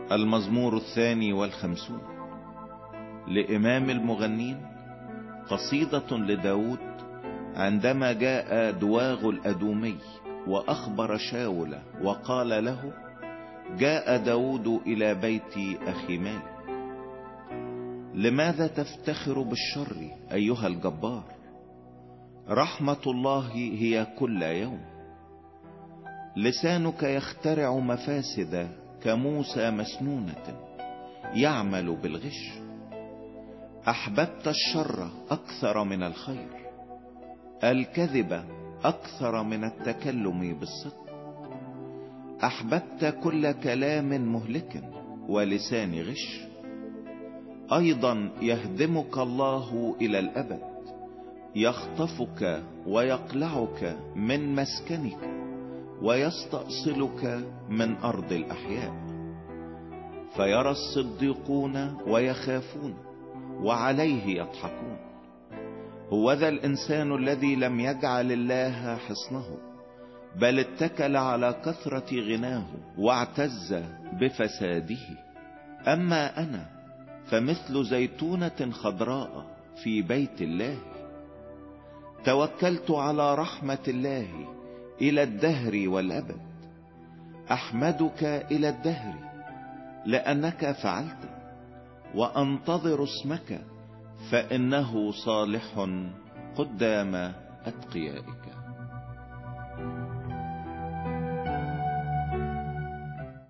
المزمور 52 لإمام المغنين، قصيدة لداود عندما جاء دواغ الأدومي وأخبر شاول وقال له: جاء داود إلى بيت أخيمال. لماذا تفتخر بالشر أيها الجبار؟ رحمة الله هي كل يوم. لسانك يخترع مفاسد كموسى مسنونة يعمل بالغش. أحببت الشر أكثر من الخير، الكذب أكثر من التكلم بالصدق. أحببت كل كلام مهلك ولسان غش. أيضا يهدمك الله إلى الأبد، يخطفك ويقلعك من مسكنك ويستأصلك من أرض الأحياء. فيرى الصديقون ويخافون وعليه يضحكون. هوذا الإنسان الذي لم يجعل الله حصنه، بل اتكل على كثرة غناه واعتز بفساده. أما أنا فمثل زيتونة خضراء في بيت الله. توكلت على رحمة الله إلى الدهر والأبد. أحمدك إلى الدهر لأنك فعلت، وأنتظر اسمك فإنه صالح قدام أتقيائك.